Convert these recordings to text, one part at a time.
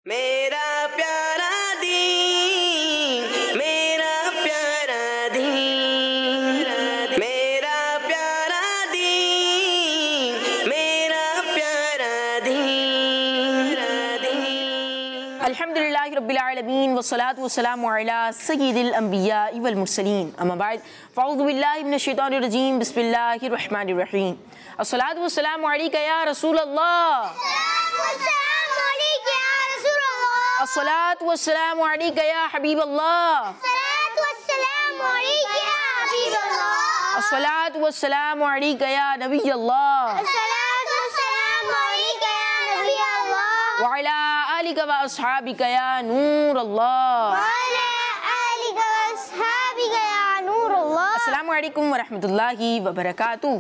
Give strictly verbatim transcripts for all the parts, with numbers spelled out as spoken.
میرا پیارا دین، میرا پیارا دین، میرا پیارا دین، میرا پیارا دین۔ الحمدللہ رب العالمین والصلاة والسلام علی سید الانبیاء والمرسلین، اما بعد فاعوذ باللہ من الشیطان الرجیم، بسم اللہ الرحمن الرحیم۔ الصلاة والسلام علیکہ یا رسول اللہ، الصلاة والسلام علیکہ یا حبیب اللہ، الصلاة والسلام علیکہ یا نبی اللہ، وعلی آلک و اصحابک یا نور اللہ۔ السلام علیکم ورحمۃ اللہ وبرکاتہ۔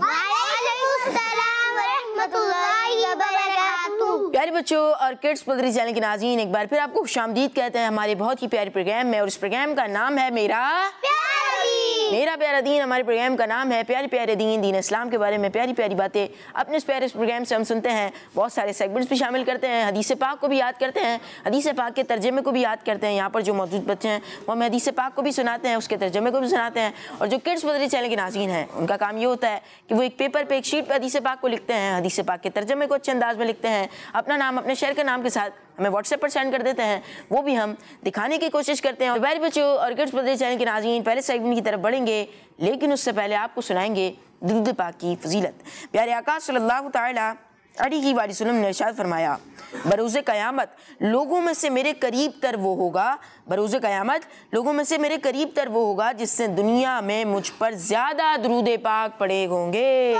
پیارے بچوں اور کڈس پدری چینل کے ناظرین، ایک بار پھر آپ کو خوش آمدید کہتے ہیں ہمارے بہت ہی پیارے پروگرام میں، اور اس پروگرام کا نام ہے میرا میرا پیارا دین۔ ہمارے پروگرام کا نام ہے پیارے پیارے دین، دین اسلام کے بارے میں پیاری پیاری باتیں اپنے اس پیارے اس پروگرام سے ہم سنتے ہیں۔ بہت سارے سیگمنٹس بھی شامل کرتے ہیں، حدیث پاک کو بھی یاد کرتے ہیں، حدیث پاک کے ترجمے کو بھی یاد کرتے ہیں۔ یہاں پر جو موجود بچے ہیں وہ ہمیں حدیث پاک کو بھی سناتے ہیں، اس کے ترجمے کو بھی سناتے ہیں۔ اور جو کڈس پدری چینل کے ناظرین ہیں ان کا کام یہ ہوتا ہے کہ وہ ایک پیپر پہ ایک شیٹ پہ حدیث پاک کو لکھتے ہیں، حدیث پاک کے ترجمے کو اچھے انداز میں لکھتے ہیں، اپنا نام اپنے شہر کے نام کے ساتھ ہمیں واٹس ایپ پر سینڈ کر دیتے ہیں، وہ بھی ہم دکھانے کی کوشش کرتے ہیں۔ اور پیارے بچوں اور کڈس پدری چینل کے ناظرین، پہلے سیگمنٹ کی طرف بڑھیں گے، لیکن اس سے پہلے آپ کو سنائیں گے درود پاک کی فضیلت۔ پیارے آقا صلی اللہ تعالی علیہ وآلہ وسلم نے ارشاد فرمایا، بروز قیامت لوگوں میں سے میرے قریب تر وہ ہوگا بروز قیامت لوگوں میں سے میرے قریب تر وہ ہوگا جس نے دنیا میں مجھ پر زیادہ درود پاک پڑھے ہوں گے۔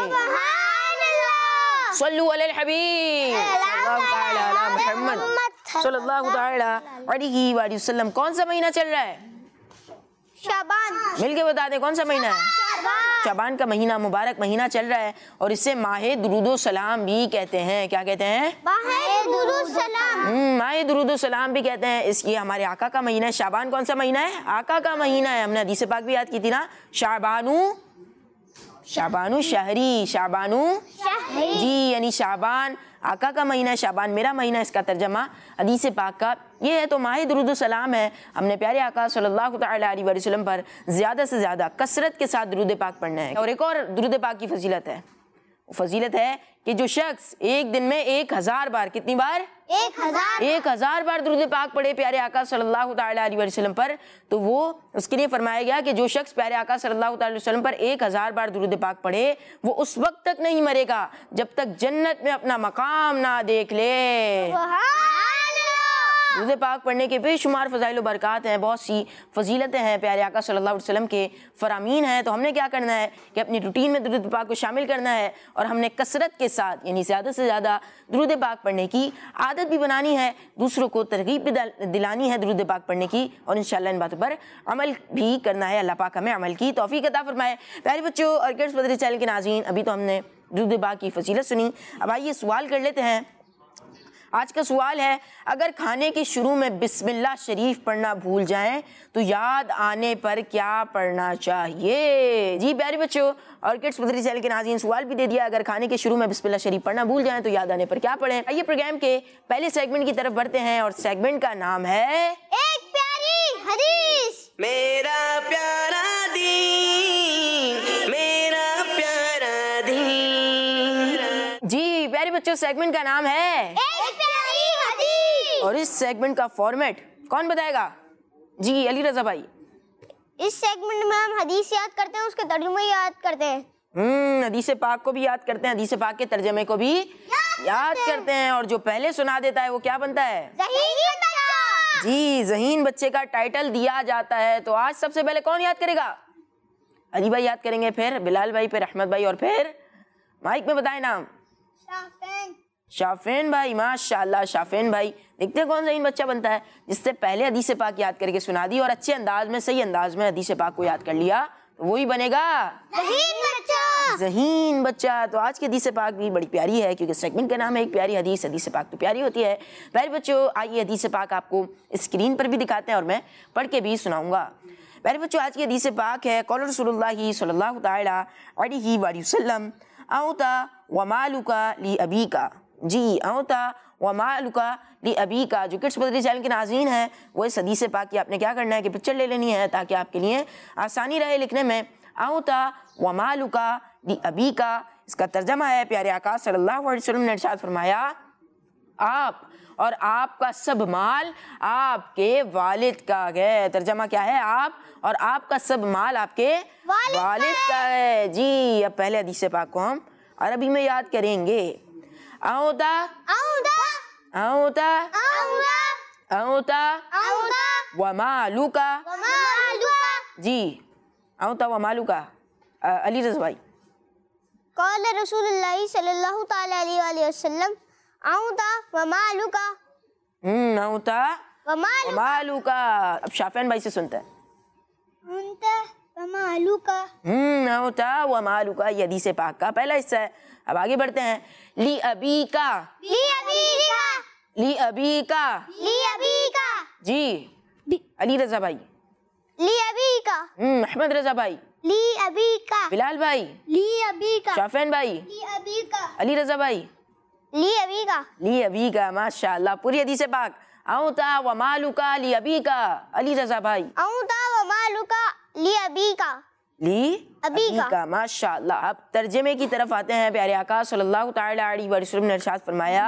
صلو علی الحبیب صلی اللہ تعالی علی محمد صلی اللہ تعالی علیہ وآلہ وسلم۔ کون سا مہینہ چل رہا ہے؟ شعبان۔ مل کے بتا دیں کون سا مہینہ ہے؟ شعبان کا مہینہ، مبارک مہینہ چل رہا ہے، اور اسے ماہ درود و سلام بھی کہتے ہیں۔ کیا کہتے ہیں؟ ماہ درود و سلام۔ ماہ درود و سلام بھی کہتے ہیں۔ اس یہ ہمارے آقا کا مہینہ ہے۔ شعبان کون سا مہینہ ہے؟ آقا کا مہینہ ہے۔ ہم نے حدیث پاک بھی یاد کی تھی نا، شعبانو شعبانو شہری شعبانو شہری، جی یعنی شعبان آقا کا مہینہ ہے، شعبان میرا مہینہ ہے۔ اس کا ترجمہ حدیث پاک کا یہ ہے۔ تو ماہ درود و سلام ہے، ہم نے پیارے آقا صلی اللہ تعالی علیہ وآلہ وسلم پر زیادہ سے زیادہ کثرت کے ساتھ درود پاک پڑھنا ہے۔ اور ایک اور درود پاک کی فضیلت ہے، فضیلت ہے کہ جو شخص ایک دن میں ایک ہزار بار کتنی بار ایک ہزار ایک ہزار بار درود پاک پڑھے پیارے آقا صلی اللہ تعالی علیہ وسلم پر، تو وہ اس کے لیے فرمایا گیا کہ جو شخص پیارے آقا صلی اللہ تعالی وسلم پر ایک ہزار بار درود پاک پڑھے وہ اس وقت تک نہیں مرے گا جب تک جنت میں اپنا مقام نہ دیکھ لے۔ درود پاک پڑھنے کے بے شمار فضائل و برکات ہیں، بہت سی فضیلتیں ہیں، پیارے آقا صلی اللہ علیہ وسلم کے فرامین ہیں۔ تو ہم نے کیا کرنا ہے کہ اپنی روٹین میں درود پاک کو شامل کرنا ہے، اور ہم نے کثرت کے ساتھ یعنی زیادہ سے زیادہ درود پاک پڑھنے کی عادت بھی بنانی ہے، دوسروں کو ترغیب بھی دلانی ہے درود پاک پڑھنے کی، اور انشاءاللہ ان باتوں پر عمل بھی کرنا ہے۔ اللہ پاک ہمیں عمل کی توفیق عطا فرمائے۔ پیارے بچوں اور کڈس پدری چینل کے ناظرین، ابھی تو ہم نے درود پاک کی فضیلت سنی، اب آئیے سوال کر لیتے ہیں۔ آج کا سوال ہے، اگر کھانے کے شروع میں بسم اللہ شریف پڑھنا بھول جائیں تو یاد آنے پر کیا پڑھنا چاہیے؟ جی پیارے بچوں اور کڈس پدری چینل کے ناظرین، سوال بھی دے دیا، اگر کھانے کے شروع میں بسم اللہ شریف پڑھنا بھول جائیں تو یاد آنے پر کیا پڑھیں؟ آئیے پروگرام کے پہلے سیگمنٹ کی طرف بڑھتے ہیں، اور سیگمنٹ کا نام ہے ایک پیاری حدیث۔ میرا پیارا دین، میرا پیارا دین۔ جی پیارے بچوں، سیگمنٹ کا نام ہے ایک پیاری حدیث۔ اور اس سیگمنٹ کا فارمیٹ کون بتائے گا؟ جی علی رضا بھائی۔ اس سیگمنٹ میں ہم حدیث یاد کرتے ہیں، اس کے ترجمے یاد کرتے ہیں۔ ہم حدیث پاک کو بھی یاد کرتے ہیں، حدیث پاک کے ترجمے کو بھی یاد کرتے ہیں، اور جو پہلے سنا دیتا ہے وہ کیا بنتا ہے؟ ذہین بچہ۔ جی ذہین بچے کا ٹائٹل دیا جاتا ہے۔ تو آج سب سے پہلے کون یاد کرے گا؟ علی بھائی یاد کریں گے، پھر بلال بھائی، پھر احمد بھائی، اور پھر مائک میں بتائیں نام۔ شافین۔ شافین بھائی، ماشاءاللہ شافین بھائی۔ دیکھتے ہیں کون ذہین بچہ بنتا ہے جس سے پہلے حدیث پاک یاد کر کے سنا دی اور اچھے انداز میں صحیح انداز میں حدیث پاک کو یاد کر لیا، تو وہی بنے گا ذہین بچہ۔ ذہین بچہ۔ تو آج کی حدیث پاک بھی بڑی پیاری ہے، کیونکہ سیگمنٹ کا نام ہے ایک پیاری حدیث۔ حدیث پاک تو پیاری ہوتی ہے۔ پیارے بچوں آئیے حدیث پاک آپ کو اسکرین پر بھی دکھاتے ہیں اور میں پڑھ کے بھی سناؤں گا۔ پیارے بچوں آج کی حدیث پاک ہے، قول رسول اللہ صلی اللہ تعالی علیہ وآلہ وسلم، اوتا ومالک لی ابیکا۔ جی اوتا ومالک لابیک، جو کڈس بدری چینل کے ناظرین ہیں وہ اس حدیث پاک کی آپ نے کیا کرنا ہے کہ پکچر لے لینی ہے تاکہ آپ کے لیے آسانی رہے لکھنے میں. اعطا ومالک لابیک، اس کا ترجمہ ہے پیارے آقا صلی اللہ علیہ وسلم نے ارشاد فرمایا آپ اور آپ کا سب مال آپ کے والد کا ہے. ترجمہ کیا ہے؟ آپ اور آپ کا سب مال آپ کے والد کا ہے. جی اب پہلے حدیث پاک کو ہم عربی میں یاد کریں گے. اعطا اعطا اعطا اعطا اعطا اعطا ومالک. ومالک. جی اعطا ومالک. علی رضا بھائی. قال رسول اللہ صلی اللہ تعالی علیہ وآلہ وسلم اعطا ومالک ہم اعطا ومالک ومالک. اب شافعین بھائی سے سنتا ہے. انت ومالک. ہم اعطا ومالک یہ حدیث پاک کا پہلا حصہ ہے. اب آگے بڑھتے ہیں. لی ابیک لی ابیک لی ابیک. لی ابیک جی علی رضا بھائی. لی ابیک ہم احمد رضا بھائی. لی ابیک بلال بھائی. لی ابیک شافعین بھائی. لی ابیک علی رضا بھائی. لی ابیک لی ابیک. ماشاء اللہ پوری حدیث پاک. اعطا ومالک لی ابیک. علی رضا بھائی. اعطا ومالک لی ابیک لی ابیک. ابیک. ماشاء اللہ. اب ترجمے کی طرف آتے ہیں. پیارے آقا صلی اللہ تعالی علیہ وسلم نے ارشاد فرمایا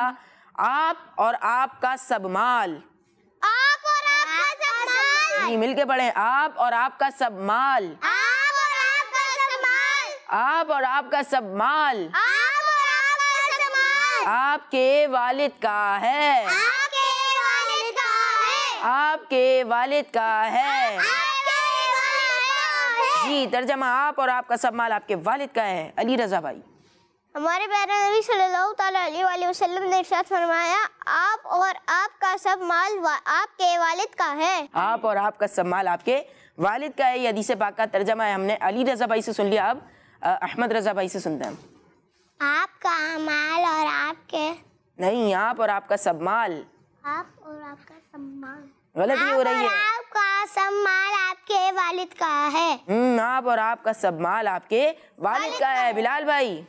آپ اور آپ کا سب مال. آپ اور آپ کا سب مال. جی مل کے پڑھیں. آپ اور آپ کا سب مال. آپ اور آپ کا سب مال. آپ اور آپ کا سب مال آپ اور آپ کا سب مال آپ کے والد کا ہے. آپ کے والد کا ہے. آپ کے والد کا ہے. آپ کے والد کا ہے. جی ترجمہ آپ اور آپ کا سب مال آپ کے والد کا ہے. علی رضا بھائی. ہمارے پیارے نبی صلی اللہ تعالی علیہ وآلہ وسلم نے ارشاد فرمایا آپ اور آپ کا سب مال وا- آپ کے والد کا ہے. آپ اور آپ کا سب مال آپ کے والد کا ہے. یہ حدیث پاک کا ترجمہ ہے. ہم نے علی رضا بھائی سے سن لیا. اب احمد رضا بھائی سے سنتے ہیں. آپ کا مال اور آپ کے نہیں آپ اور آپ کا سب مال. آپ اور آپ کا سب مال غلطی ہو رہی ہے. آپ کا سب مال آپ کے والد کا ہے. ہم آپ اور آپ کا سب مال آپ کے والد کا ہے. بلال بھائی.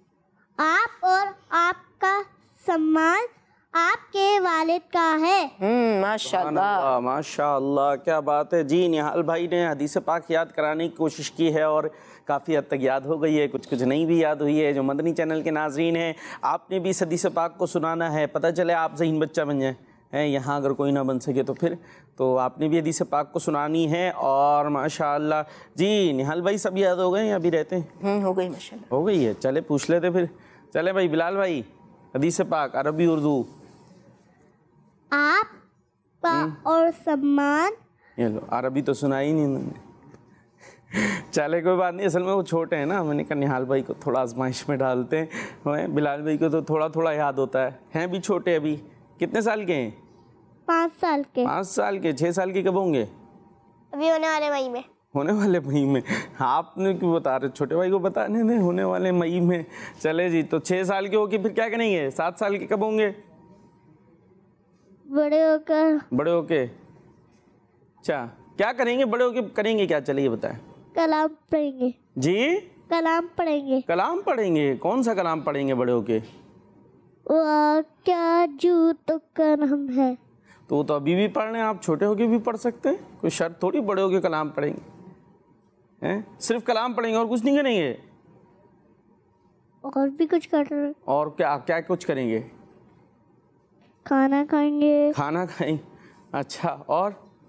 آپ اور آپ کا سب مال آپ کے والد کا ہے. ہم ماشاء اللہ. ماشاء اللہ کیا بات ہے. جی نہال بھائی نے حدیث پاک یاد کرانے کی کوشش کی ہے اور کافی حد تک یاد ہو گئی ہے. کچھ کچھ نہیں بھی یاد ہوئی ہے. جو مدنی چینل کے ناظرین ہیں آپ نے بھی اس حدیث پاک کو سنانا ہے. پتہ چلے آپ ذہین بچہ بن جائیں ہیں یہاں اگر کوئی نہ بن سکے تو پھر تو آپ نے بھی حدیث پاک کو سنانی ہے. اور ماشاء اللہ جی نہال بھائی سب یاد ہو گئے یا ابھی رہتے ہیں؟ ہم ہو گئی ماشاء اللہ. ہو گئی ہے. چلے پوچھ لیتے پھر. چلے بھائی بلال بھائی حدیث پاک عربی اردو. آپ کا اور سب مال یہ لو عربی تو سنا ہی نہیں انہوں نے. چلے کوئی بات نہیں. اصل میں وہ چھوٹے ہیں نا. میں نے کہا نہال بھائی کو تھوڑا آزمائش میں ڈالتے ہیں. بلال بھائی کو تو تھوڑا تھوڑا یاد ہوتا ہے. ہیں بھی چھوٹے ابھی. کتنے سال کے ہیں؟ پانچ سال کے. پانچ سال کے. چھ سال کے کب ہوں گے؟ ابھی ہونے والے مئی میں. ہونے والے مئی میں. آپ نے کیوں بتا رہے؟ چھوٹے بھائی کو بتانے دیں. ہونے والے مئی میں. چلے جی تو چھ سال کے ہو کے پھر کیا کریں گے؟ سات سال کے کب ہوں گے؟ بڑے ہو کر بڑے ہو کے. اچھا کیا کریں گے بڑے ہو کے؟ کریں گے کیا؟ چلیے بتائیں. کلام پڑھیں گے. جی کلام پڑھیں گے. کلام پڑھیں گے. کون سا کلام پڑھیں گے بڑے ہو کے؟ وہ کیا جو تو کرم ہے. تو وہ تو ابھی بھی پڑھ رہے ہیں. آپ چھوٹے ہو کے بھی پڑھ سکتے ہیں. کوئی شرط تھوڑی بڑے ہو کے کلام پڑھیں گے. ہیں صرف کلام پڑھیں گے اور کچھ نہیں کریں گے؟ اور بھی کچھ کر رہے. اور کیا کیا کچھ کریں گے؟ کھانا کھائیں گے. کھانا کھائیں. اچھا اور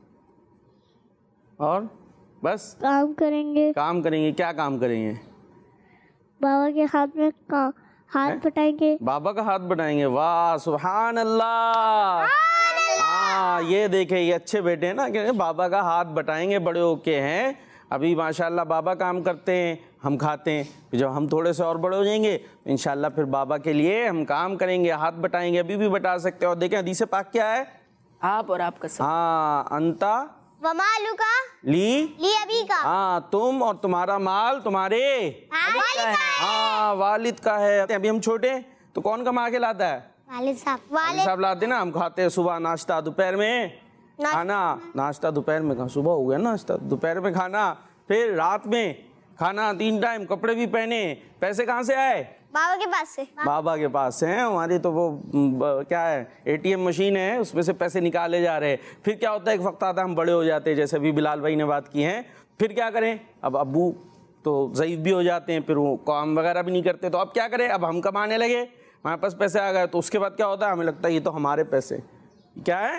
اور بس کام کریں گے. کام کریں گے. کیا کام کریں گے؟ بابا کے ہاتھ میں کا- ہاتھ بٹائیں گے. بابا کا ہاتھ بٹائیں گے. واہ سبحان اللہ. ہاں یہ دیکھیں یہ اچھے بیٹے ہیں نا کہ بابا کا ہاتھ بٹائیں گے بڑے ہو کے. ہیں ابھی ماشاءاللہ بابا کام کرتے ہیں ہم کھاتے ہیں. جب ہم تھوڑے سے اور بڑے ہو جائیں گے تو انشاءاللہ پھر بابا کے لیے ہم کام کریں گے. ہاتھ بٹائیں گے. ابھی بھی بٹا سکتے ہیں. اور دیکھیں حدیث پاک کیا ہے؟ آپ اور آپ کا سب. ہاں انتا ومالکا لی. لی ابی کا. ہاں تم اور تمہارا مال تمہارے ہاں والد کا ہے. ابھی ہم چھوٹے ہیں تو کون کما کے لاتا ہے؟ والد صاحب. والد والد صاحب لاتے نا. ہم کھاتے ہیں صبح ناشتہ دوپہر میں کھانا. ناشتہ دوپہر میں کھانا. صبح ہو گیا ناشتہ دوپہر میں کھانا پھر رات میں کھانا. تین ٹائم. کپڑے بھی پہنے. پیسے کہاں سے آئے؟ بابا کے پاس سے بابا کے پاس سے ہیں ہماری تو وہ ب- کیا ہے اے ٹی ایم مشین ہے اس میں سے پیسے نکالے جا رہے ہیں. پھر کیا ہوتا ہے ایک وقت آتا ہے ہم بڑے ہو جاتے ہیں جیسے ابھی بلال بھائی نے بات کی ہے. پھر کیا کریں اب ابو تو ضعیف بھی ہو جاتے ہیں پھر وہ کام وغیرہ بھی نہیں کرتے تو اب کیا کریں اب ہم کمانے لگے ہمارے پاس پیسے آ گئے تو اس کے بعد کیا ہوتا ہے ہمیں لگتا ہے یہ تو ہمارے پیسے کیا ہے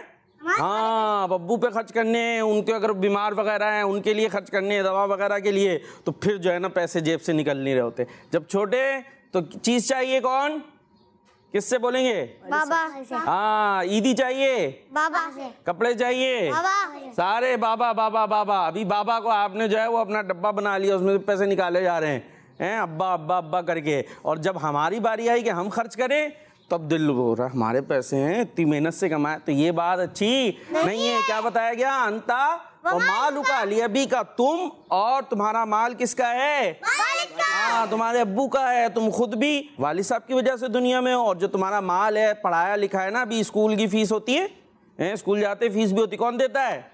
ہاں اب ابو پہ خرچ کرنے ہیں ان کے اگر بیمار وغیرہ ہیں ان کے لیے خرچ کرنے ہیں دوا وغیرہ کے لیے تو پھر جو ہے نا پیسے جیب سے نکل نہیں رہے ہوتے. جب چھوٹے تو چیز چاہیے کون کس سے بولیں گے بابا ہاں عیدی چاہیے بابا سے کپڑے چاہیے بابا سارے بابا بابا بابا. ابھی بابا کو آپ نے جو ہے وہ اپنا ڈبہ بنا لیا اس میں سے پیسے نکالے جا رہے ہیں ابا ابا ابا کر کے. اور جب ہماری باری آئی کہ ہم خرچ کریں تب دل بول رہا ہمارے پیسے ہیں اتنی محنت سے کمائے. تو یہ بات اچھی نہیں ہے. کیا بتایا گیا انتا و مالک لابی کا تم اور تمہارا مال کس کا ہے ہاں تمہارے ابو کا ہے. تم خود بھی والد صاحب کی وجہ سے دنیا میں ہو اور جو تمہارا مال ہے پڑھایا لکھا ہے نا ابھی اسکول کی فیس ہوتی ہے اسکول جاتے فیس بھی ہوتی کون دیتا ہے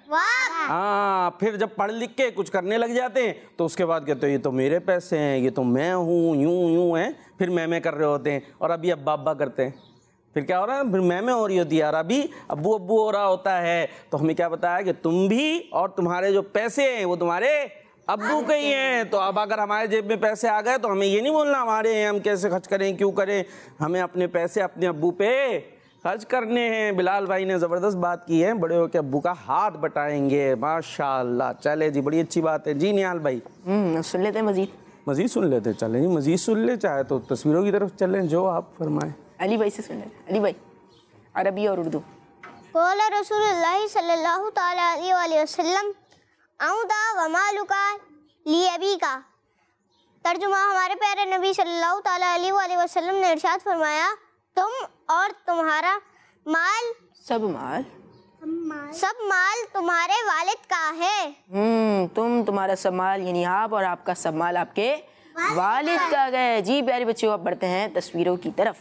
ہاں. پھر جب پڑھ لکھ کے کچھ کرنے لگ جاتے ہیں تو اس کے بعد کہتے ہیں یہ تو میرے پیسے ہیں یہ تو میں ہوں یوں یوں ہیں پھر میں میں کر رہے ہوتے ہیں اور ابھی ابا ابا کرتے ہیں. پھر کیا ہو رہا ہے پھر میں میں ہو رہی ہوتی ہے اور ابھی ابو ابو ہو رہا ہوتا ہے. تو ہمیں کیا بتایا کہ تم بھی اور تمہارے جو پیسے ہیں وہ تمہارے ابو کے ہی ہیں. تو اب اگر ہمارے جیب میں پیسے آ گئے تو ہمیں یہ نہیں بولنا ہمارے ہیں ہم کیسے خرچ کریں کیوں کریں. ہمیں اپنے پیسے اپنے ابو پہ خرچ کرنے ہیں. بلال بھائی نے زبردست بات کی ہے بڑے ہو کے ابو کا ہاتھ بٹائیں گے ماشاءاللہ. چلے جی بڑی اچھی بات ہے. جی نیال بھائی ہوں سن لیتے ہیں مزید مزید سن لیتے چلیں جی مزید سن لے چاہے تو تصویروں کی طرف چلیں جو آپ فرمائیں. علی بھائی سے سن لیتے ہیں. علی بھائی عربی اور اردو. قال رسول اللہ صلی اللہ تعالی علیہ وآلہ وسلم اعودا ومالکا لیبی کا. ترجمہ ہمارے پیارے نبی صلی اللہ تعالی علیہ وآلہ وسلم نے ارشاد فرمایا تم اور تمہارا مال سب مال سب مال تمہارے والد کا ہے. ہوں تم تمہارا سب مال یعنی آپ اور آپ کا سب مال آپ کے والد کا گئے. جی پیارے بچوں اب بڑھتے ہیں تصویروں کی طرف.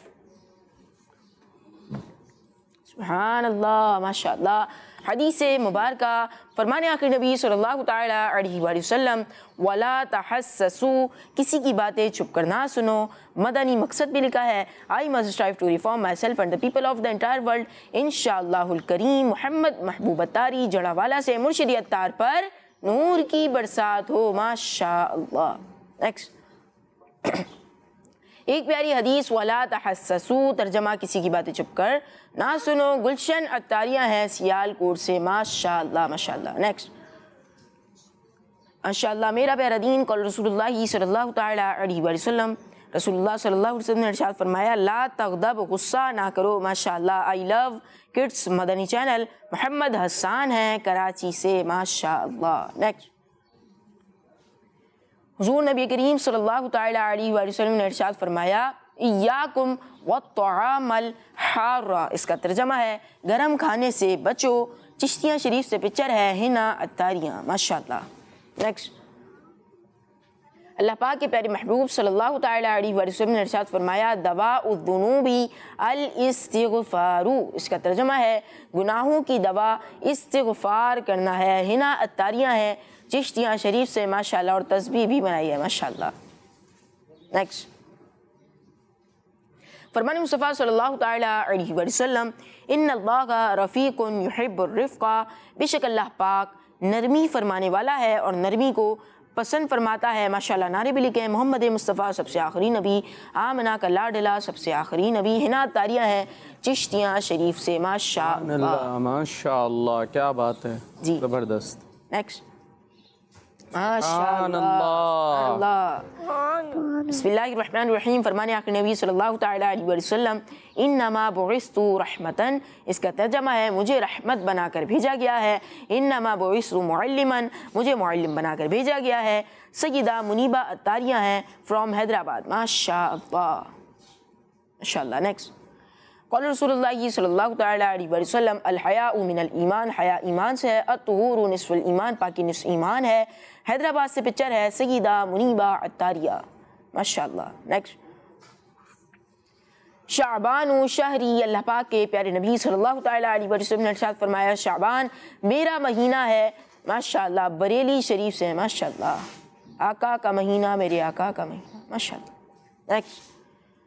سبحان اللہ ماشاء اللہ. حدیث مبارکہ فرمان آخر نبی صلی اللہ تعالی علیہ وآلہ وسلم ولا تحسسوا کسی کی باتیں چھپ کر نہ سنو. مدنی مقصد بھی لکھا ہے I must strive to reform myself and the people of the entire world انشاءاللہ الکریم. محمد محبوب اتاری جڑا والا سے مرشد اتار پر نور کی برسات ہو ماشاء اللہ. نیکسٹ ایک پیاری حدیث ولا تحسسوا ترجمہ کسی کی باتیں چھپ کر نہ سنو. گلشن اتاریہ ہیں سیال کوٹ سے ماشاء اللہ ماشاء اللہ. نیکسٹ ماشاء اللہ میرا پیارا دین قال رسول اللہ صلی اللہ تعالی علیہ وآلہ وسلم رسول اللہ صلی اللہ علیہ وسلم نے ارشاد فرمایا لا تغضب غصہ نہ کرو. ماشاء اللہ آئی لو کڈس مدنی چینل محمد حسان ہیں کراچی سے ماشاء اللہ. نیکسٹ حضور نبی کریم صلی اللہ تعالی علیہ وآلہ وسلم نے ارشاد فرمایا ایاکم والطعام الحارہ. اس کا ترجمہ ہے گرم کھانے سے بچو. چشتیاں شریف سے پکچر ہے ہنا اتاریاں ماشاء اللہ. نیکسٹ اللہ پاک کے پیارے محبوب صلی اللہ تعالی علیہ وآلہ وسلم نے ارشاد فرمایا دواء الذنوب الاستغفار. اس کا ترجمہ ہے گناہوں کی دوا استغفار کرنا ہے. ہنا اتاریاں ہیں چشتیاں شریف سے ماشاءاللہ اور تسبیح بھی بنائی ہے ماشاءاللہ. نیکسٹ فرمان مصطفیٰ صلی اللہ تعالی علیہ وآلہ وسلم ان اللہ رفیق یحب الرفق. بے شک اللہ پاک نرمی فرمانے والا ہے اور نرمی کو پسند فرماتا ہے ماشاءاللہ. نعرے بھی لکھے محمد مصطفیٰ سب سے آخری نبی آمنہ کا لاڈلا سب سے آخری نبی. ہنا تاریاں ہیں چشتیاں شریف سے ماشاءاللہ ماشاءاللہ. کیا بات ہے جی زبردست. نیکسٹ ماشاءاللہ. بسم اللہ الرحمن الرحیم فرمان آخر نبی صلی اللہ تعالی علیہ وآلہ وسلم انما بعثت رحمتاً. اس کا ترجمہ ہے مجھے رحمت بنا کر بھیجا گیا ہے. انما بعثت معلما مجھے معلم بنا کر بھیجا گیا ہے. سیدہ منیبہ اتاریہ ہیں فرام حیدرآباد ماشاءاللہ ماشاءاللہ. نیکسٹ قال رسول اللہ صلی اللہ تعالی علیہ وآلہ وسلم الحیاء من الایمان. حیا ایمان سے ہے. الطہور نصف الایمان پاکی نصف ایمان ہے. حیدرآباد سے پکچر ہے سیدہ منیبہ اتاریہ ماشاءاللہ. نیکسٹ شعبان و شہری. اللہ پاک کے پیارے نبی صلی اللہ تعالی علیہ وآلہ وسلم نے ارشاد فرمایا شعبان میرا مہینہ ہے ماشاءاللہ. بریلی شریف سے ماشاءاللہ. آقا کا مہینہ میرے آقا کا مہینہ ماشاءاللہ. نیکسٹ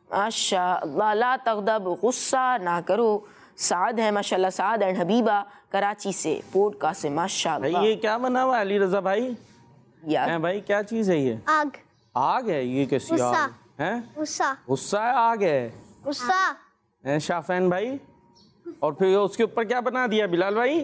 ماشاء اللہ. لا تغضب, غصہ نہ کرو. سعد ہے ماشاء اللہ, سعد اینڈ حبیبہ کراچی سے, پورٹ کا سے. ماشاء بھائی اللہ. یہ کیا بنا ہوا ہے علی رضا بھائی؟ یار ہیں بھائی کیا چیز ہے یہ؟ آگ. آگ ہے یہ؟ کیسی غصہ. آگ ہے؟ غصہ. غصہ ہے, آگ ہے غصہ. ہیں شافین بھائی؟ اور پھر اس کے اوپر کیا بنا دیا بلال بھائی؟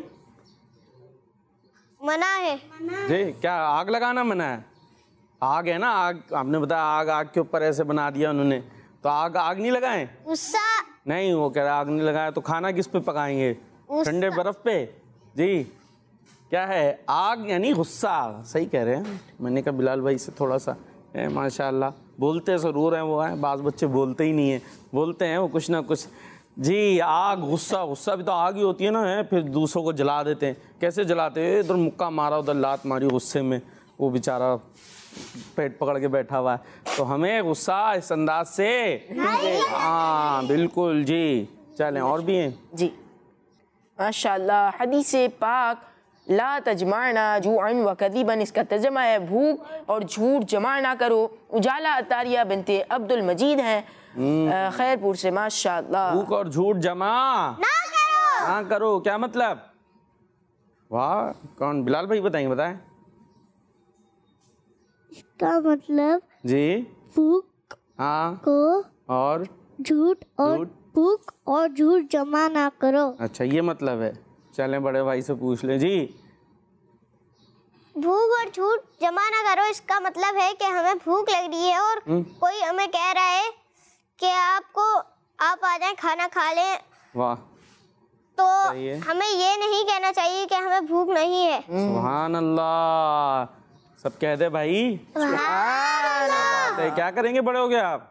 منع ہے. جی کیا آگ لگانا منع ہے؟ آگ ہے نا, آگ آپ نے بتایا آگ, آگ کے اوپر ایسے بنا دیا انہوں نے, تو آگ آگ نہیں لگائیں؟ غصہ. نہیں, وہ کہہ رہا آگ نہیں لگایا تو کھانا کس پہ پکائیں گے؟ ٹھنڈے برف پہ. جی کیا ہے آگ یعنی غصہ. صحیح کہہ رہے ہیں. میں نے کہا بلال بھائی سے تھوڑا سا ماشاء اللہ بولتے ضرور ہیں وہ ہیں, بعض بچے بولتے ہی نہیں ہیں, بولتے ہیں وہ کچھ نہ کچھ. جی آگ, غصہ. غصہ بھی تو آگ ہی ہوتی ہے نا, پھر دوسروں کو جلا دیتے ہیں. کیسے جلاتے ہیں؟ ادھر مکہ مارا, ادھر لات ماری غصے میں, وہ بیچارہ پیٹ پکڑ کے بیٹھا ہوا ہے. تو ہمیں غصہ اس انداز سے, ہاں بالکل. جی چلیں اور بھی ہیں. جی ماشاء اللہ. حدیث پاک لا تجمعنا جوعا وکذبا, اس کا ترجمہ ہے بھوک اور جھوٹ جمع نہ کرو. اجالا عطاریہ بنت عبد المجید ہیں خیر پور سے. ماشاء اللہ. بھوک اور جھوٹ جمع نہ کرو. ہاں کرو, کیا مطلب؟ واہ, کون بلال بھائی بتائیں گے؟ بتائیں. اس کا مطلب جی بھوک ہاں کو اور جھوٹ اور جھوٹ. بھوک اور جھوٹ جمع نہ کرو. اچھا یہ مطلب ہے. چلیں بڑے بھائی سے پوچھ لیں. جی بھوک اور جھوٹ جمع نہ کرو, اس کا مطلب ہے کہ ہمیں بھوک لگ رہی ہے اور کوئی ہمیں کہہ رہا ہے کہ آپ کو آپ آ جائیں کھانا کھا لیں, واہ تو صحیح ہے. ہمیں یہ نہیں کہنا چاہیے کہ ہمیں بھوک نہیں ہے. سبحان اللہ. سب کہہ دے بھائی. کیا کریں گے بڑے ہو گئے آپ؟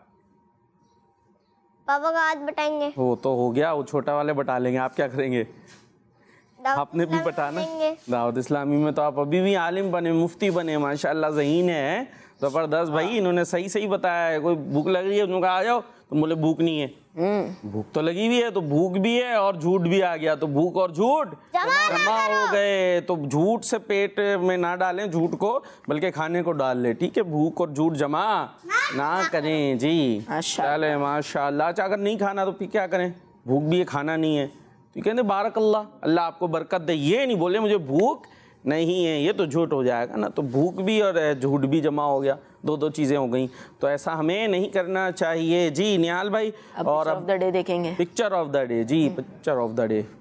پاپا کا ہاتھ بٹائیں گے. وہ تو ہو گیا, وہ چھوٹا والے بٹا لیں گے. آپ کیا کریں گے؟ آپ نے بھی بٹانا. دعوت اسلامی میں تو آپ ابھی بھی عالم بنے, مفتی بنے, ماشاءاللہ ذہین ہے زبردست. بھائی انہوں نے صحیح صحیح بتایا ہے. کوئی بھوک لگ رہی ہے, انہوں نے کہا آ جاؤ, تو بولے بھوک نہیں ہے. بھوک تو لگی ہوئی ہے, تو بھوک بھی ہے اور جھوٹ بھی آ گیا, تو بھوک اور جھوٹ جمع ہو گئے. تو جھوٹ سے پیٹ میں نہ ڈالیں جھوٹ کو, بلکہ کھانے کو ڈال لیں. ٹھیک ہے, بھوک اور جھوٹ جمع نہ کریں. جی چلے ماشاء اللہ. اچھا اگر نہیں کھانا تو پھر کیا کریں؟ بھوک بھی ہے, کھانا نہیں ہے, تو کہتے بارک اللہ, اللہ آپ کو برکت دے. یہ نہیں بولے مجھے بھوک نہیں ہے, یہ تو جھوٹ ہو جائے گا نا. تو بھوک بھی اور جھوٹ بھی جمع ہو گیا, دو دو چیزیں ہو گئیں. تو ایسا ہمیں نہیں کرنا چاہیے. جی نہال بھائی, اور اب دا ڈے دیکھیں گے. Picture of the day. جی پکچر آف دا ڈے.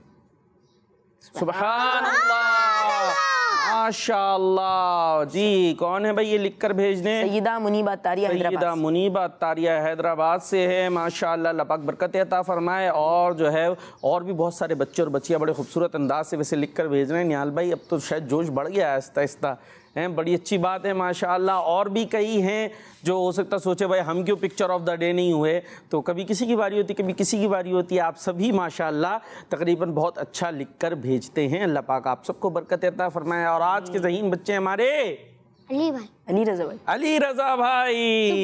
سبحان اللہ, ماشاء اللہ. جی کون ہے بھائی یہ لکھ کر بھیج دیں؟ سیدہ منیبہ تاریہ حیدرآباد. سیدہ منیبہ تاریہ حیدرآباد سے ہے. ماشاءاللہ, اللہ پاک برکت عطا فرمائے. اور جو ہے اور بھی بہت سارے بچے اور بچیاں بڑے خوبصورت انداز سے ویسے لکھ کر بھیج رہے ہیں. نہال بھائی اب تو شاید جوش بڑھ گیا ہے آہستہ آہستہ, ہیں بڑی اچھی بات ہے ماشاءاللہ. اور بھی کئی ہیں جو ہو سکتا سوچے بھائی ہم کیوں پکچر آف دا ڈے نہیں ہوئے, تو کبھی کسی کی باری ہوتی, کبھی کسی کی باری ہوتی ہے. آپ سبھی ماشاءاللہ تقریباً بہت اچھا لکھ کر بھیجتے ہیں. اللہ پاک آپ سب کو برکت عطا فرمائے. اور آج کے ذہین بچے ہمارے علی بھائی, علی رضا بھائی. علی رضا بھائی.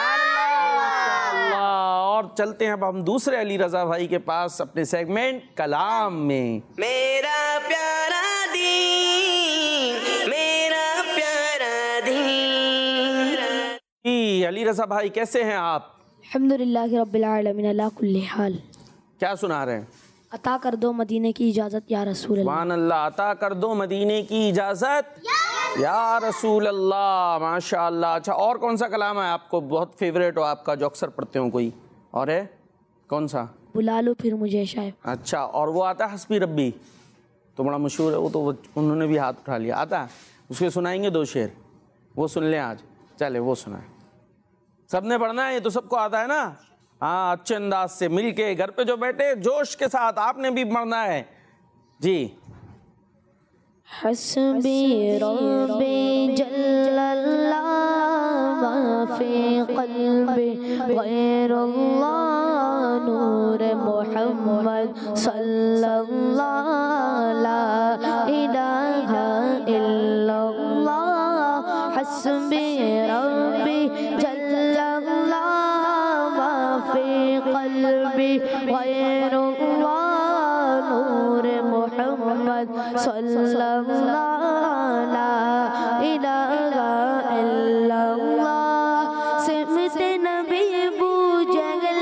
اللہ. اور چلتے ہیں اب ہم دوسرے علی رضا بھائی کے پاس اپنے سیگمنٹ کلام میں. میرا پیارا دین, میرا پیارا دین. جی علی رضا بھائی کیسے ہیں آپ؟ الحمدللہ رب العالمین علی کل حال. کیا سنا رہے ہیں؟ عطا کر دو مدینے کی اجازت یا رسول اللہ. سبحان اللہ. عطا کر دو مدینے کی اجازت یا رسول اللہ. ماشاء اللہ. اچھا اور کون سا کلام ہے آپ کو بہت فیوریٹ ہو آپ کا, جو اکثر پڑھتے ہوں کوئی اور ہے؟ کون سا؟ بلا لو پھر مجھے شاید. اچھا, اور وہ آتا ہے حسبی ربی, تو بڑا مشہور ہے وہ, تو انہوں نے بھی ہاتھ اٹھا لیا. آتا ہے, اس کے سنائیں گے دو شعر, وہ سن لیں آج. چلے وہ سنائیں. سب نے پڑھنا ہے, یہ تو سب کو آتا ہے نا. ہاں اچھے انداز سے مل کے گھر پہ جو بیٹھے جوش کے ساتھ آپ نے بھی پڑھنا ہے. جی حسبی ربی جل اللہ ما فی قلبی غیر اللہ نور محمد صلی اللہ لا الہ الا اللہ. حسبی ربی جل اللہ ما فی قلبی غیر اللہ نور محمد صلی اللہ لا الہ الا اللہ. سمت نبی بو جہل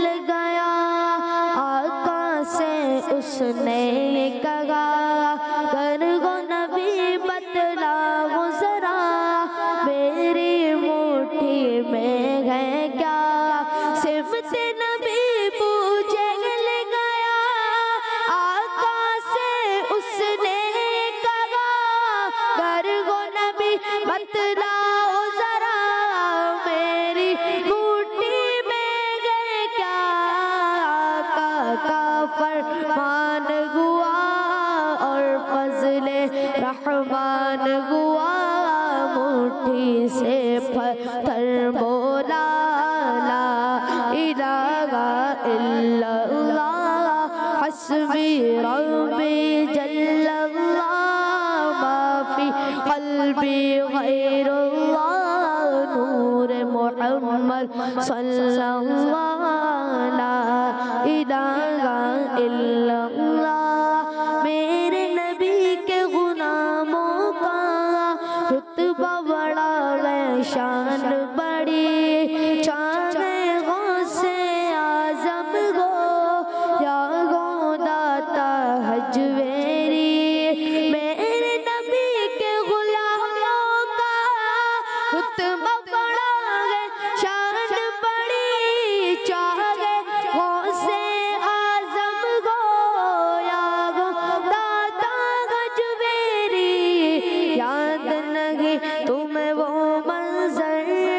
رحمان ہوا مٹھی سے پتھر بولا لا الہ الا اللہ حسبی ربی جل اللہ ما فی قلبی غیر اللہ نور محمد صلی اللہ لا الہ الا اللہ میرے نبی کے غلاموں کا رتبہ بڑا ہے شان بڑی چاند غوث اعظم گو یا گو داتا حجویری میرے نبی کے غلاموں کا رتبہ بڑا ہے شان بڑی چاند غوث اعظم گو یا گو داتا حجویری یاد نہیں تمہیں وہ منظر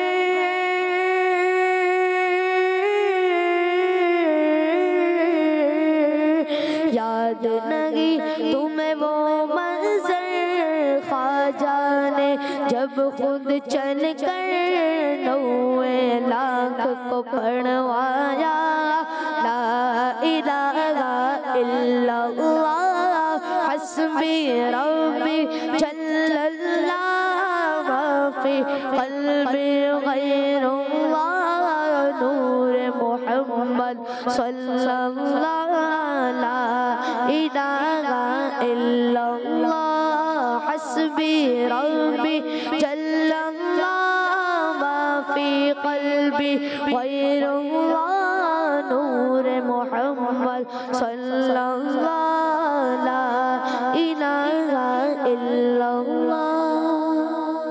یاد نہیں تمہیں وہ منظر خواجہ نے جب خود چل کر نوے لاکھ کو پڑھوایا لا الہ الا اللہ حسبی ربی جل اللہ ما فی قلبی غیر اللہ نور محمد صلی اللہ لا الہ الا اللہ حسبی ربی جل اللہ ما فی قلبی غیر اللہ نور محمد صلی اللہ لا الہ الا اللہ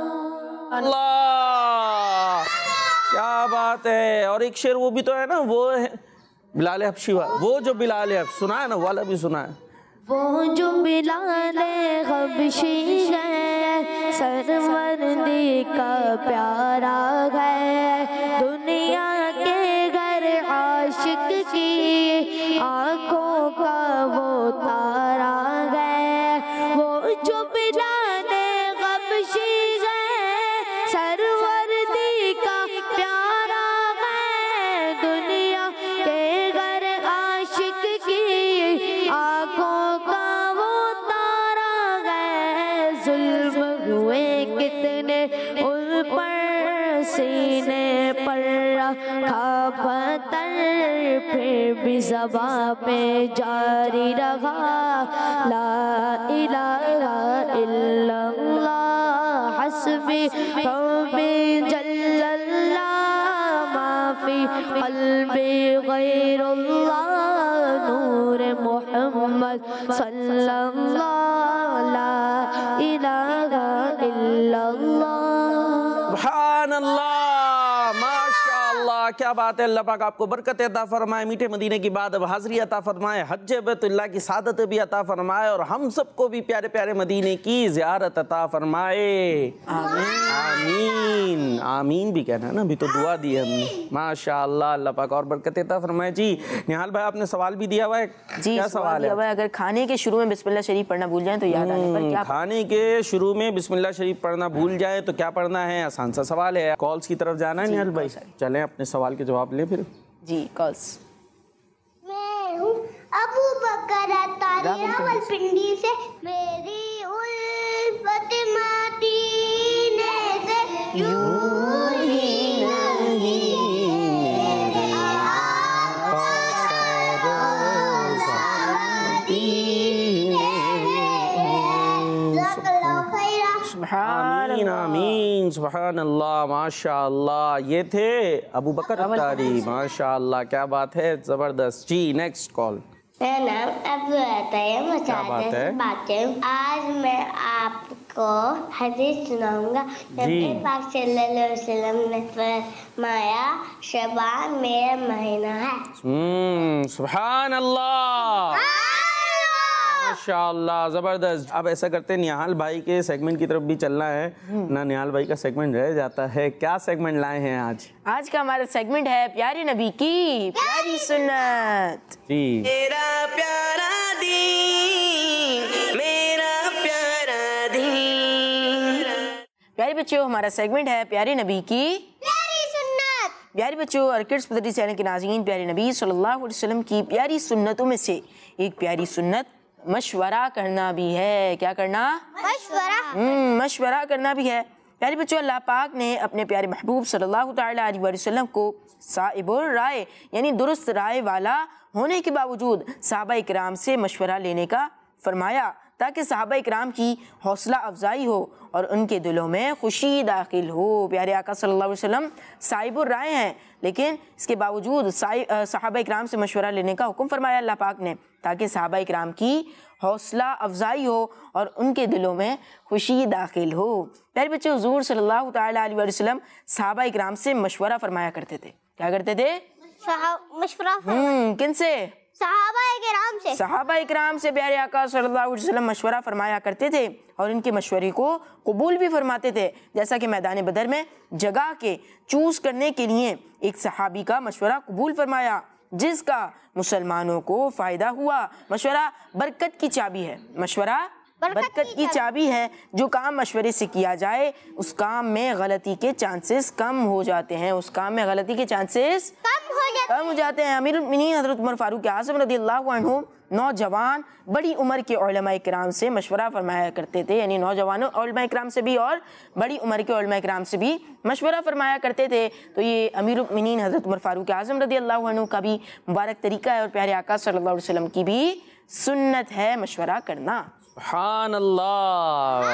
اللہ کیا بات ہے. اور ایک شعر وہ بھی تو ہے نا وہ ہے بلال حبشی والا وہ جو بلال حبشی سنا ہے نا والا بھی سنا ہے وہ جو بلال حبشی ہے سروردی کا پیارا ہے دنیا کے گھر عاشق کی آنکھوں کا وہ تارا ہے وہ جو بلال حبشی ہے سروردی کا پیارا ہے دنیا کے گھر عاشق کی آنکھوں کا وہ تارا ہے ظلم ہوئے کتنے ان پر سینے پر رکھا پتھر پھر بھی زباں پہ جاری رہا لا الہ الا اللہ حسبی ربی جل اللہ ما فی قلبی غیر اللہ نور محمد صلی اللہ لا الہ الا اللہ سبحان اللہ ماشاء اللہ کیا بات ہے. اللہ پاک آپ کو برکت عطا فرمائے میٹھے مدینے کی بعد اب حاضری عطا فرمائے حج بیت اللہ کی سعادت بھی عطا فرمائے اور ہم سب کو بھی پیارے پیارے مدینے کی زیارت عطا فرمائے آمین آمین آمین بھی کہنا ہے نا ابھی تو دعا دی ہے ہم نے ماشاء اللہ. اللہ پاک اور برکت عطا فرمائے. جی نہال بھائی آپ نے سوال بھی دیا ہوا ہے جی کیا سوال ہے؟ اگر کھانے کے شروع میں بسم اللہ شریف پڑھنا بھول جائیں تو یاد آنے پر کیا کھانے کے شروع میں بسم اللہ شریف پڑھنا بھول جائیں تو کیا پڑھنا ہے؟ آسان سا سوال ہے. کالز کی طرف جانا ہے نہال بھائی چلیں اپنے سوال کے جواب لیں پھر. جی کالز. میں ہوں ابو بکر اطاری راولپنڈی سے میری الفت مدینے سے یوں ہی نہیں آمین آمین سبحان اللہ ماشاء اللہ. یہ تھے ابو بکر اطاری ماشاء اللہ کیا بات ہے زبردست. جی نیکسٹ کال. میرا نام ابو عطیہ مساجد سے بات کروں. آج میں آپ کو حدیث سناؤں گا. نبی پاک صلی اللہ علیہ وسلم نے فرمایا شعبان میرا مہینہ ہے. سبحان اللہ ماشاءاللہ زبردست. اب ایسا کرتے ہیں نہال بھائی کے سیگمنٹ کی طرف بھی چلنا ہے نہ نہال بھائی کا سیگمنٹ رہ جاتا ہے. کیا سیگمنٹ لائے ہیں آج؟ آج کا ہمارا سیگمنٹ ہے پیارے نبی کی پیاری سنت. جی میرا پیارا دین میرا پیارا بچوں ہمارا سیگمنٹ ہے پیارے نبی کی پیاری سنت۔ پیارے بچوں اور کڈس پدری چینل کے ناظرین، پیارے نبی صلی اللہ علیہ وسلم کی پیاری سنتوں میں سے ایک پیاری سنت مشورہ کرنا بھی ہے۔ کیا کرنا؟ مشورہ۔ ہم مشورہ کرنا بھی ہے۔ پیارے بچوں اللہ پاک نے اپنے پیارے محبوب صلی اللہ تعالیٰ علیہ وسلم کو صائب الرائے یعنی درست رائے والا ہونے کے باوجود صحابہ اکرام سے مشورہ لینے کا فرمایا تاکہ صحابہ اکرام کی حوصلہ افزائی ہو اور ان کے دلوں میں خوشی داخل ہو۔ پیارے آقا صلی اللہ علیہ وسلم صائب الرائے ہیں، لیکن اس کے باوجود صحابہ اکرام سے مشورہ لینے کا حکم فرمایا اللہ پاک نے تاکہ صحابہ اکرام کی حوصلہ افزائی ہو اور ان کے دلوں میں خوشی داخل ہو۔ پیارے بچے حضور صلی اللہ تعالیٰ علیہ وسلم صحابہ اکرام سے مشورہ فرمایا کرتے تھے۔ کیا کرتے تھے؟ مشورہ ہم کن سے؟ صحابہ کرام سے۔ صحابہ اکرام سے پیارے آقا صلی اللہ علیہ وسلم مشورہ فرمایا کرتے تھے اور ان کے مشورے کو قبول بھی فرماتے تھے، جیسا کہ میدان بدر میں جگہ کے چوز کرنے کے لیے ایک صحابی کا مشورہ قبول فرمایا جس کا مسلمانوں کو فائدہ ہوا۔ مشورہ برکت کی چابی ہے، مشورہ برکت کی چابی ہے۔ جو کام مشورے سے کیا جائے اس کام میں غلطی کے چانسز کم ہو جاتے ہیں، اس کام میں غلطی کے چانسز کم ہو جاتے کم ہو جاتے ہیں۔ امیر المؤمنین حضرت عمر فاروق اعظم رضی اللہ عنہ نوجوان بڑی عمر کے علماء کرام سے مشورہ فرمایا کرتے تھے، یعنی نوجوان علماء کرام سے بھی اور بڑی عمر کے علماء کرام سے بھی مشورہ فرمایا کرتے تھے۔ تو یہ امیر المؤمنین حضرت عمر فاروق اعظم رضی اللہ عنہ کا بھی مبارک طریقہ ہے اور پیارے آقا صلی اللہ علیہ وسلم کی بھی سنت ہے مشورہ کرنا۔ سبحان اللہ،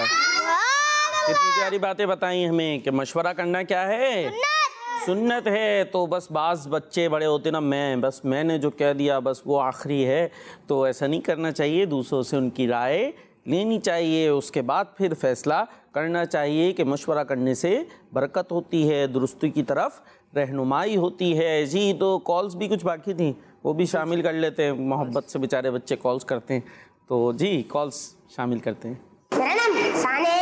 کتنی پیاری باتیں بتائیں ہمیں کہ مشورہ کرنا کیا ہے؟ سنت ہے۔ تو بس بعض بچے بڑے ہوتے نا، میں بس میں نے جو کہہ دیا بس وہ آخری ہے، تو ایسا نہیں کرنا چاہیے، دوسروں سے ان کی رائے لینی چاہیے، اس کے بعد پھر فیصلہ کرنا چاہیے کہ مشورہ کرنے سے برکت ہوتی ہے، درستی کی طرف رہنمائی ہوتی ہے۔ جی تو کالز بھی کچھ باقی تھیں، وہ بھی شامل کر لیتے ہیں، محبت سے بیچارے بچے کالز کرتے ہیں، تو جی کالز شامل کرتے ہیں۔ میرا نام سانے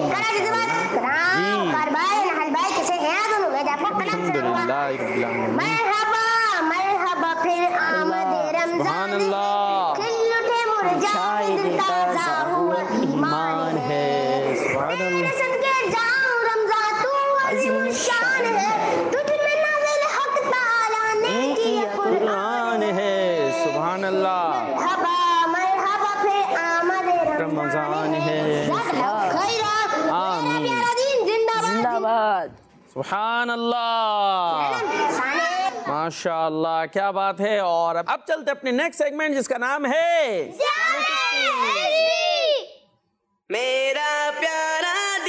الحمدللہ رب العالمین، مرحبا مرحبا پھر آمد سبحان رمضان، اللہ، کھل اٹھے مرجائے تازہ ہوا ایمان ہے، سبحان اللہ، رسم کے جاؤں رمضان تو عظیم شان ہے، تجھ میں نازل حق تعالیٰ نے کیا قرآن ہے، سبحان اللہ، مرحبا مرحبا پھر آمد رمضان ہے، آمین، زندہ باد، سبحان اللہ، ماشاء اللہ، کیا بات ہے۔ اور اب چلتے اپنے نیکسٹ سیگمنٹ جس کا نام ہے میرا پیارا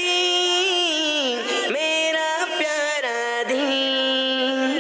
دین، میرا پیارا دین۔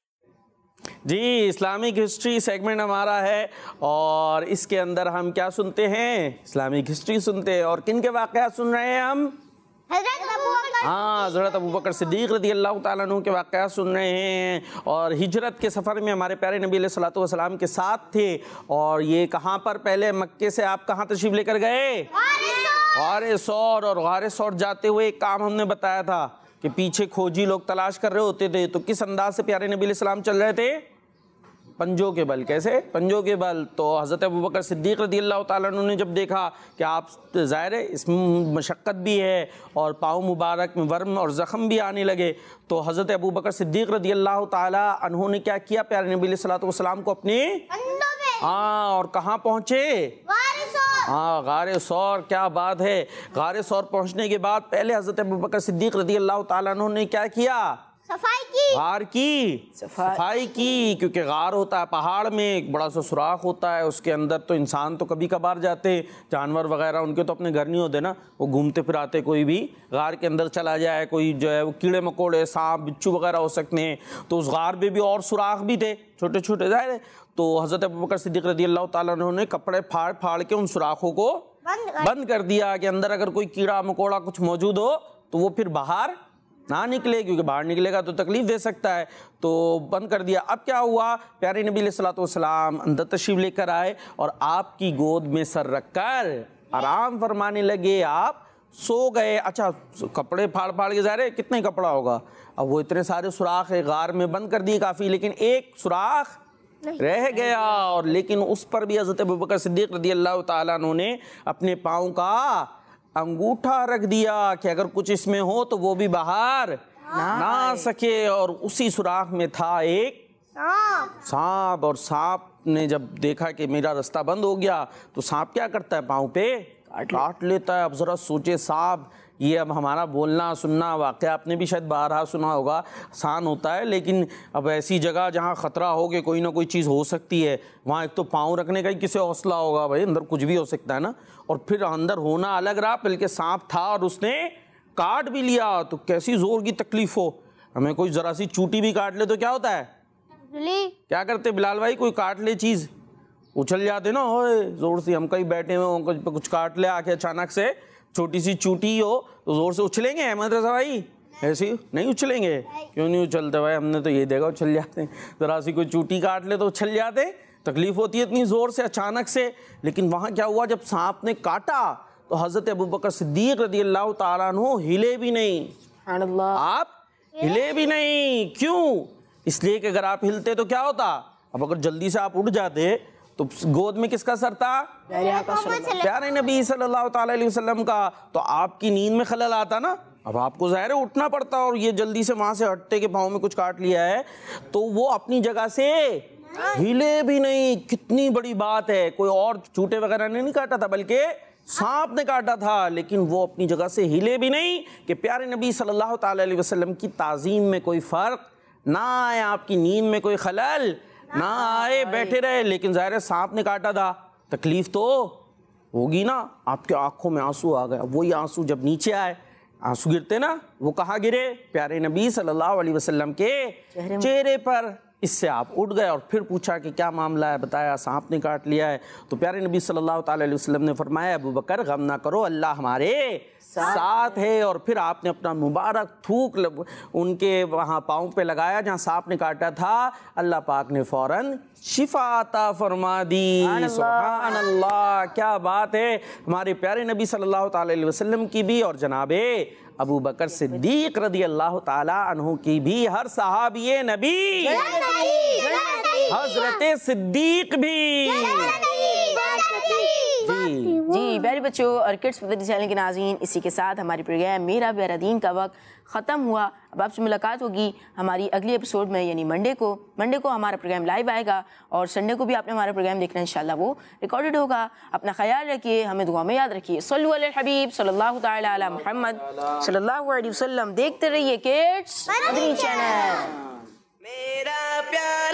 جی اسلامک ہسٹری سیگمنٹ ہمارا ہے اور اس کے اندر ہم کیا سنتے ہیں؟ اسلامک ہسٹری سنتے ہیں۔ اور کن کے واقعات سن رہے ہیں ہم؟ حضرت ابو بکر، ہاں حضرت ابو بکر صدیق رضی اللہ تعالیٰ عنہ کے واقعات سن رہے ہیں، اور ہجرت کے سفر میں ہمارے پیارے نبی علیہ الصلوۃ والسلام کے ساتھ تھے۔ اور یہ کہاں پر، پہلے مکے سے آپ کہاں تشریف لے کر گئے؟ غار ثور۔ اور غار ثور جاتے ہوئے ایک کام ہم نے بتایا تھا کہ پیچھے کھوجی لوگ تلاش کر رہے ہوتے تھے، تو کس انداز سے پیارے نبی علیہ السلام چل رہے تھے؟ پنجوں کے بل۔ کیسے؟ پنجوں کے بل۔ تو حضرت ابو بکر صدیق رضی اللہ تعالیٰ عنہ نے جب دیکھا کہ آپ ظاہر ہے اس میں مشقت بھی ہے اور پاؤں مبارک میں ورم اور زخم بھی آنے لگے، تو حضرت ابو بکر صدیق رضی اللہ تعالیٰ عنہ نے کیا کیا؟ پیارے نبی علیہ الصلوۃ والسلام کو اپنے ہاں اور کہاں پہنچے؟ ہاں غار ثور۔ کیا بات ہے۔ غار ثور پہنچنے کے بعد پہلے حضرت ابو بکر صدیق رضی اللہ تعالیٰ عنہ نے کیا کیا؟ صفائی کی، غار کی صفائی کی، کیونکہ غار ہوتا ہے پہاڑ میں، ایک بڑا سا سوراخ ہوتا ہے، اس کے اندر تو انسان تو کبھی کبھار جاتے، جانور وغیرہ ان کے تو اپنے گھر نہیں ہوتے نا، وہ گھومتے پھر آتے، کوئی بھی غار کے اندر چلا جائے، کوئی جو ہے وہ کیڑے مکوڑے سانپ بچھو وغیرہ ہو سکتے ہیں، تو اس غار میں بھی اور سوراخ بھی تھے چھوٹے چھوٹے ظاہر ہے۔ تو حضرت ابو بکر صدیق رضی اللہ تعالیٰ عنہ نے کپڑے پھاڑ پھاڑ کے ان سوراخوں کو بند کر دیا کہ اندر اگر کوئی کیڑا مکوڑا کچھ موجود ہو تو وہ پھر باہر نہ نکلے، کیونکہ باہر نکلے گا تو تکلیف دے سکتا ہے، تو بند کر دیا۔ اب کیا ہوا؟ پیارے نبی علیہ الصلوۃ والسلام اندر تشریف لے کر آئے اور آپ کی گود میں سر رکھ کر آرام فرمانے لگے، آپ سو گئے۔ اچھا کپڑے پھاڑ پھاڑ کے ظاہر ہے کتنے کپڑا ہوگا، اب وہ اتنے سارے سوراخ غار میں بند کر دیے کافی، لیکن ایک سوراخ رہ گیا، اور لیکن اس پر بھی حضرت ابوبکر صدیق رضی اللہ تعالیٰ عنہ نے اپنے پاؤں کا انگوٹھا رکھ دیا کہ اگر کچھ اس میں ہو تو وہ بھی باہر نہ آ سکے، اور اسی سوراخ میں تھا ایک سانپ، اور سانپ نے جب دیکھا کہ میرا رستہ بند ہو گیا تو سانپ کیا کرتا ہے؟ پاؤں پہ کاٹ لیتا ہے۔ اب ذرا سوچے سانپ، یہ اب ہمارا بولنا سننا واقعہ آپ نے بھی شاید بارہا سنا ہوگا، آسان ہوتا ہے، لیکن اب ایسی جگہ جہاں خطرہ ہو کہ کوئی نہ کوئی چیز ہو سکتی ہے، وہاں ایک تو پاؤں رکھنے کا ہی کسے حوصلہ ہوگا، بھائی اندر کچھ بھی ہو سکتا ہے نا، اور پھر اندر ہونا الگ رہا، بلکہ سانپ تھا اور اس نے کاٹ بھی لیا، تو کیسی زور کی تکلیف ہو۔ ہمیں کوئی ذرا سی چوٹی بھی کاٹ لے تو کیا ہوتا ہے؟ کیا کرتے بلال بھائی؟ کوئی کاٹ لے چیز اچھل جاتے نا، اوئے زور سے، ہم کہیں بیٹھے ہوئے کچھ کاٹ لے آ کے اچانک سے، چھوٹی سی چوٹی ہو تو زور سے اچھلیں گے احمد رضا بھائی؟ ایسی نہیں اچھلیں گے، کیوں نہیں اچھلتے بھائی؟ ہم نے تو یہ دیکھا اچھل جاتے ہیں، ذرا سی کوئی چوٹی کاٹ لے تو اچھل جاتے، تکلیف ہوتی ہے اتنی زور سے اچانک سے۔ لیکن وہاں کیا ہوا؟ جب سانپ نے کاٹا تو حضرت ابوبکر صدیق رضی اللہ تعالیٰ عنہ ہلے بھی نہیں، سبحان اللہ، آپ ہلے بھی نہیں۔ کیوں؟ اس لیے کہ اگر آپ ہلتے تو کیا ہوتا؟ اب اگر جلدی سے آپ اٹھ جاتے تو گود میں کس کا سر تھا؟ پیارے نبی صلی اللہ تعالیٰ علیہ وسلم کا، تو آپ کی نیند میں خلل آتا نا، اب آپ کو ظاہر ہے اٹھنا پڑتا، اور یہ جلدی سے وہاں سے ہٹتے کہ پاؤں میں کچھ کاٹ لیا ہے، تو وہ اپنی جگہ سے ہلے بھی نہیں۔ کتنی بڑی بات ہے، کوئی اور چوٹے وغیرہ نے نہیں کاٹا تھا بلکہ سانپ نے کاٹا تھا، لیکن وہ اپنی جگہ سے ہلے بھی نہیں کہ پیارے نبی صلی اللہ تعالیٰ علیہ وسلم کی تعظیم میں کوئی فرق نہ آئے، آپ کی نیند میں کوئی خلل نہ آئے، بیٹھے رہے۔ لیکن ظاہر ہے سانپ نے کاٹا تھا، تکلیف تو ہوگی نا۔ آپ کے آنکھوں میں آنسو آ گیا، وہی آنسو جب نیچے آئے، آنسو گرتے نا، وہ کہاں گرے؟ پیارے نبی صلی اللہ علیہ وسلم کے چہرے پر۔ اس سے آپ اٹھ گئے اور پھر پوچھا کہ کیا معاملہ ہے، بتایا سانپ نے کاٹ لیا ہے۔ تو پیارے نبی صلی اللہ تعالیٰ علیہ وسلم نے فرمایا ابو بکر غم نہ کرو، اللہ ہمارے ساتھ ہے۔ اور پھر آپ نے اپنا مبارک تھوک ان کے وہاں پاؤں پہ لگایا جہاں سانپ نے کاٹا تھا، اللہ پاک نے فوراً شفا عطا فرما دی۔ سبحان اللہ، کیا بات ہے ہمارے پیارے نبی صلی اللہ تعالیٰ علیہ وسلم کی بھی، اور جناب ابو بکر صدیق رضی اللہ تعالیٰ عنہ کی بھی۔ ہر صحابی نبی حضرت صدیق بھی۔ جی جی پیارے بچوں اور کڈس پدری چینل کے ناظرین، اسی کے ساتھ ہماری پروگرام میرا پیارا دین کا وقت ختم ہوا۔ اب آپ سے ملاقات ہوگی ہماری اگلی ایپیسوڈ میں، یعنی منڈے کو۔ منڈے کو ہمارا پروگرام لائیو آئے گا، اور سنڈے کو بھی آپ نے ہمارا پروگرام دیکھنا ہے انشاءاللہ، وہ ریکارڈڈ ہوگا۔ اپنا خیال رکھیے، ہمیں دعا میں یاد رکھیے۔ صلو علی الحبیب صلی اللہ تعالیٰ علی محمد صلی اللہ علیہ وسلم۔ دیکھتے رہیے کڈس پدری چینل۔ میرا پیارا